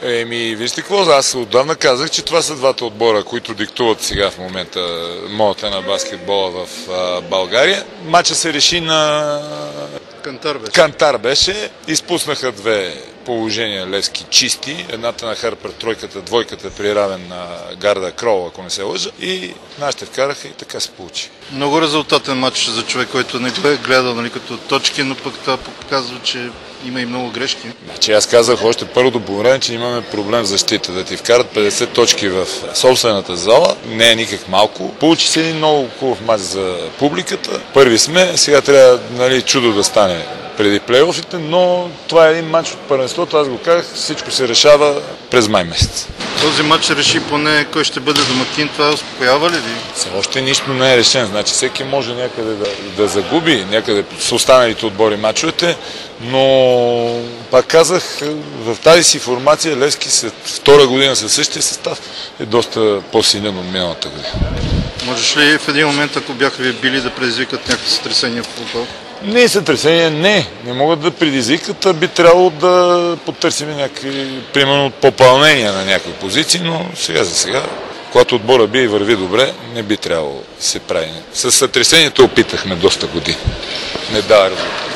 Вижте какво, аз отдавна казах, че това са двата отбора, които диктуват сега в момента модата на баскетбола в България. Матчът се реши на Кантар беше. Изпуснаха две положения Левски чисти. Едната на Харпер, тройката, двойката при равен на Гарда Крол, ако не се лъжа. И нашите вкараха и така се получи. Много резултатен матч за човек, който не гледа, нали, като точки, но пък това показва, че има и много грешки. Значи аз казах още първото по време, че имаме проблем в защита. Да ти вкарат 50 точки в собствената зала не е никак малко. Получи се един много хубав мач за публиката. Първи сме, сега трябва, нали, чудо да стане преди плейофите, но това е един мач от първенството. Аз го казах, всичко се решава през май месец. Този мач реши поне кой ще бъде домакин, това успокоява ли ви? Все още нищо не е решено. Значи всеки може някъде да загуби, някъде с останалите отбори мачовете, но пак казах, в тази си формация Левски след втора година със същия състав е доста по-силен от миналата година. Можеш ли в един момент, ако бяха ви били, да предизвикат някакви сътресения в футбол? Не, сътресения не могат да предизвикат, а би трябвало да потърсим някакви, примерно, попълнения на някои позиции, но сега за сега, когато отбора би и върви добре, не би трябвало да се прави. С сътресението опитахме доста години. Не дава резултат.